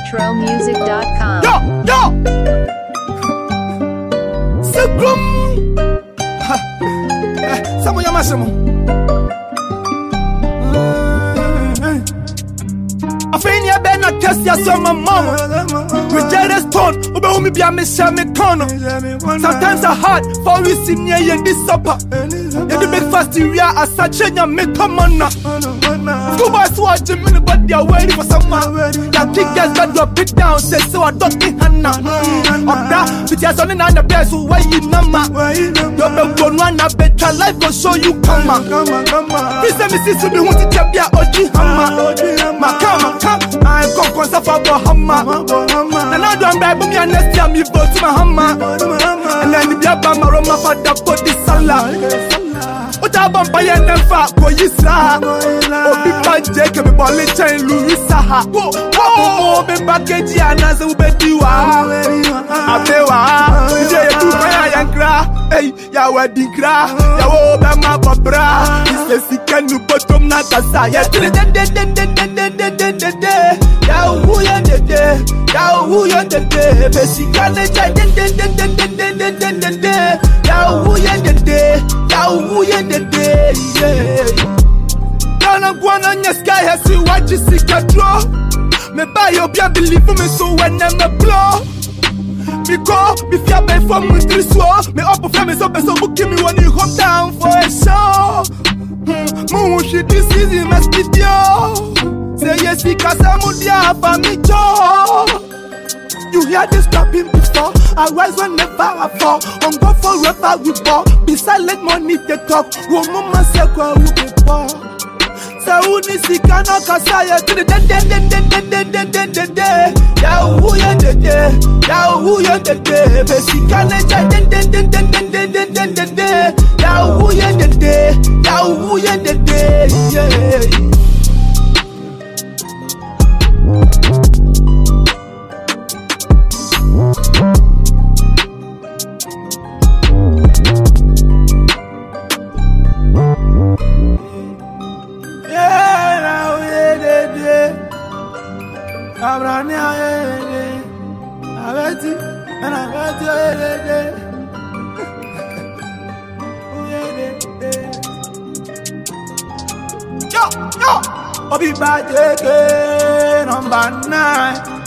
RetroMusic.com. Yo! Sebelum Sama yang masuk Afenia bena kesi asoma mama Reject stone, ube umi bia me share me corner. Sometimes I hard for we see near you this supper. You do make fast area as such a me come on now. School boys watching me but they are waiting for someone. That kick guys that drop it down say so I don't think Hannah. Up that, but you're on the best so why you number. You're the one run a better life go show you come on. Please let me see so be want to tap ya Oji Hammer. Come, I come concern for Bahama. And I don't buy me and next year me go to my hammer. And then the Biaba Maroma for the body salad. What I bump by and then fat for you, sir. Oh, big bad Jake, me ball it chain Louisa. Oh, be back at Gianna, so bet you are. Abewa, you fire and cry. Hey, ya wedding cry. Ya Obama Babra. It's the second new bottom, not a side. Ya who ya the day, ya who ya the day, basically, ya who ya the day, ya who ya the day, yeah. Gonna go on your sky, I see what you see, draw. Me buy your beer, believe me, so when I'm a blow. Because if you're bad for me, three swore, me up for me, so book me when you hop down for a show. Moon, she this easy, must be yo. Say yes, because I'm on the me job. You hear this stopping before. I rise whenever I fall. On go forever we ball. Be silent, money they talk. Woman say kwa ube ball. Say who ni sika no kasaya to the den. Ya who ya the day. Ya who ya the day. Be sika ne den. Ya who ya the day. Ya who ya the day. Yeah. Yo, Obi Bajeke, number 9.